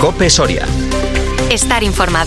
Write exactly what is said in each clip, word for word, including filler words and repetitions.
COPE Soria. Estar informado.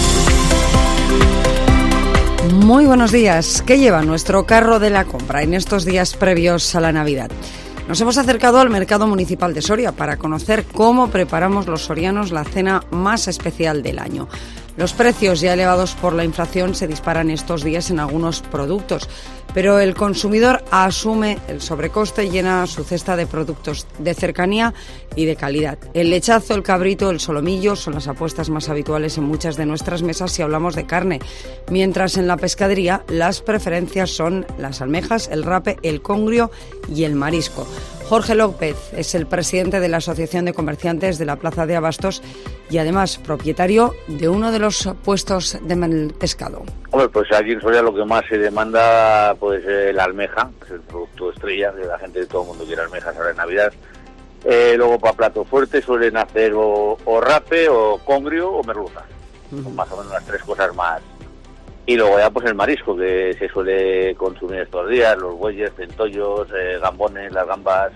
Muy buenos días. ¿Qué lleva nuestro carro de la compra en estos días previos a la Navidad? Nos hemos acercado al mercado municipal de Soria para conocer cómo preparamos los sorianos la cena más especial del año. Los precios ya elevados por la inflación se disparan estos días en algunos productos, pero el consumidor asume el sobrecoste y llena su cesta de productos de cercanía y de calidad. El lechazo, el cabrito, el solomillo son las apuestas más habituales en muchas de nuestras mesas si hablamos de carne, mientras en la pescadería las preferencias son las almejas, el rape, el congrio y el marisco. Jorge López es el presidente de la Asociación de Comerciantes de la Plaza de Abastos y además propietario de uno de los puestos de pescado. Hombre, pues aquí en Soria lo que más se demanda pues eh, la almeja, que es el producto estrella, que la gente de todo el mundo quiere almejas ahora en Navidad. Eh, luego para plato fuerte suelen hacer o, o rape, o congrio o merluza. Uh-huh. Son más o menos las tres cosas más. Y luego ya pues el marisco, que se suele consumir estos días, los bueyes, centollos, eh, gambones, las gambas.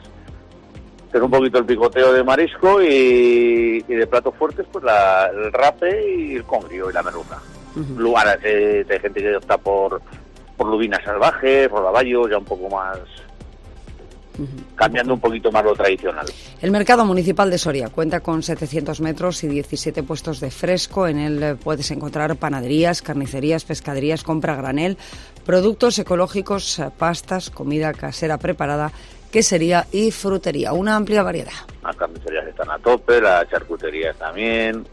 Es un poquito el picoteo de marisco y, y de platos fuertes pues la, el rape y el congrio y la merluza. Uh-huh. Lugares, eh, hay gente que opta por, por lubina salvaje, por rodaballos, ya un poco más... Uh-huh. Cambiando un poquito más lo tradicional. El mercado municipal de Soria cuenta con setecientos metros y diecisiete puestos de fresco. En él puedes encontrar panaderías, carnicerías, pescaderías, compra a granel, productos ecológicos, pastas, comida casera preparada, quesería y frutería. Una amplia variedad. Las carnicerías están a tope, las charcuterías también.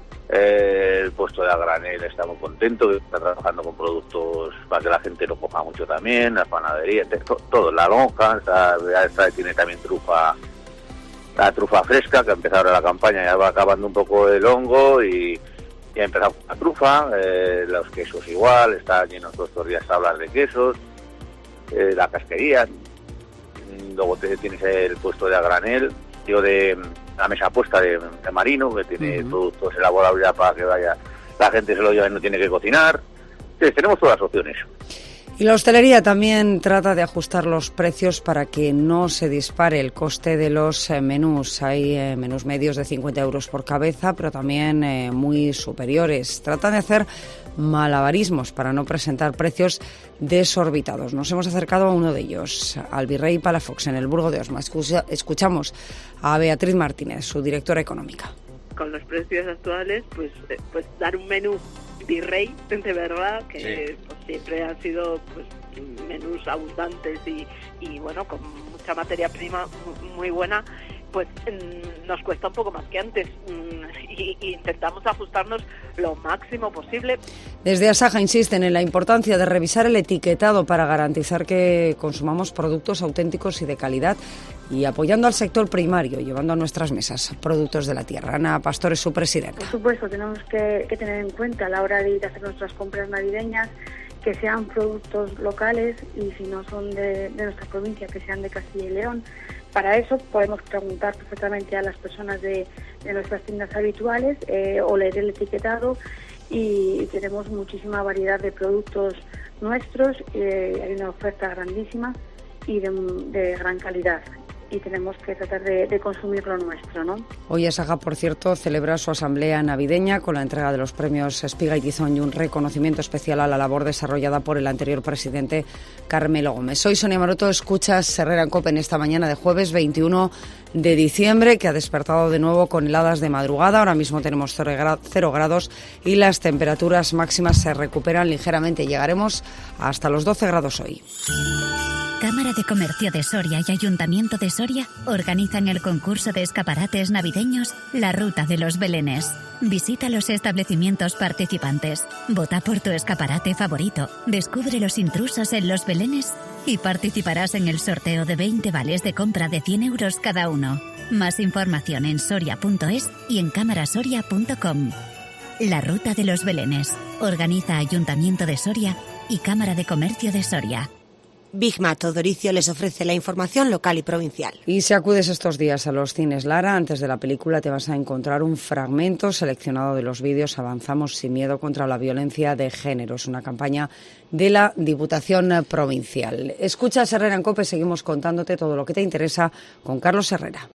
Eh, el puesto de a granel está muy contento, está trabajando con productos para que la gente lo coja mucho también, las panaderías, to, todo, la lonja, está, está, tiene también trufa, la trufa fresca, que ha empezado ahora la campaña, ya va acabando un poco el hongo y ya ha empezado la trufa, eh, los quesos igual, está lleno todos estos días tablas de quesos, eh, la casquería, luego te, tienes el puesto de a granel, digo de la mesa puesta de, de marino, que tiene uh-huh. productos elaborables ya para que vaya la gente se lo lleve y no tiene que cocinar. Entonces, tenemos todas las opciones. Y la hostelería también trata de ajustar los precios para que no se dispare el coste de los eh, menús. Hay eh, menús medios de cincuenta euros por cabeza, pero también eh, muy superiores. Tratan de hacer malabarismos para no presentar precios desorbitados. Nos hemos acercado a uno de ellos, al Virrey Palafox, en el Burgo de Osma. Escucha, escuchamos a Beatriz Martínez, su directora económica. Con los precios actuales, pues, pues dar un menú Virrey, de verdad, que sí. Pues, siempre han sido pues menús abundantes y, y bueno, con mucha materia prima muy buena, pues nos cuesta un poco más que antes y, y intentamos ajustarnos lo máximo posible. Desde Asaja insisten en la importancia de revisar el etiquetado para garantizar que consumamos productos auténticos y de calidad y apoyando al sector primario, llevando a nuestras mesas productos de la tierra. Ana Pastor es su presidenta. Por supuesto, tenemos que, que tener en cuenta a la hora de ir a hacer nuestras compras navideñas que sean productos locales y si no son de, de nuestra provincia, que sean de Castilla y León. Para eso podemos preguntar perfectamente a las personas de, de nuestras tiendas habituales eh, o leer el etiquetado y, y tenemos muchísima variedad de productos nuestros, eh, hay una oferta grandísima y de, de gran calidad. Y tenemos que tratar de, de consumir lo nuestro, ¿no? Hoy Asaja, por cierto, celebra su asamblea navideña con la entrega de los premios Espiga y Tizón y un reconocimiento especial a la labor desarrollada por el anterior presidente Carmelo Gómez. Soy Sonia Maroto, escuchas Herrera en COPE en esta mañana de jueves veintiuno de diciembre, que ha despertado de nuevo con heladas de madrugada. Ahora mismo tenemos cero grados y las temperaturas máximas se recuperan ligeramente. Llegaremos hasta los doce grados hoy. Cámara de Comercio de Soria y Ayuntamiento de Soria organizan el concurso de escaparates navideños La Ruta de los Belenes. Visita los establecimientos participantes, vota por tu escaparate favorito, descubre los intrusos en los belenes y participarás en el sorteo de veinte vales de compra de cien euros cada uno. Más información en soria punto es y en cámarasoria punto com. La Ruta de los Belenes. Organiza Ayuntamiento de Soria y Cámara de Comercio de Soria. Bigma Todoricio les ofrece la información local y provincial. Y si acudes estos días a los cines Lara, antes de la película te vas a encontrar un fragmento seleccionado de los vídeos Avanzamos sin miedo contra la violencia de género. Es una campaña de la Diputación Provincial. Escuchas Herrera en COPE, seguimos contándote todo lo que te interesa con Carlos Herrera.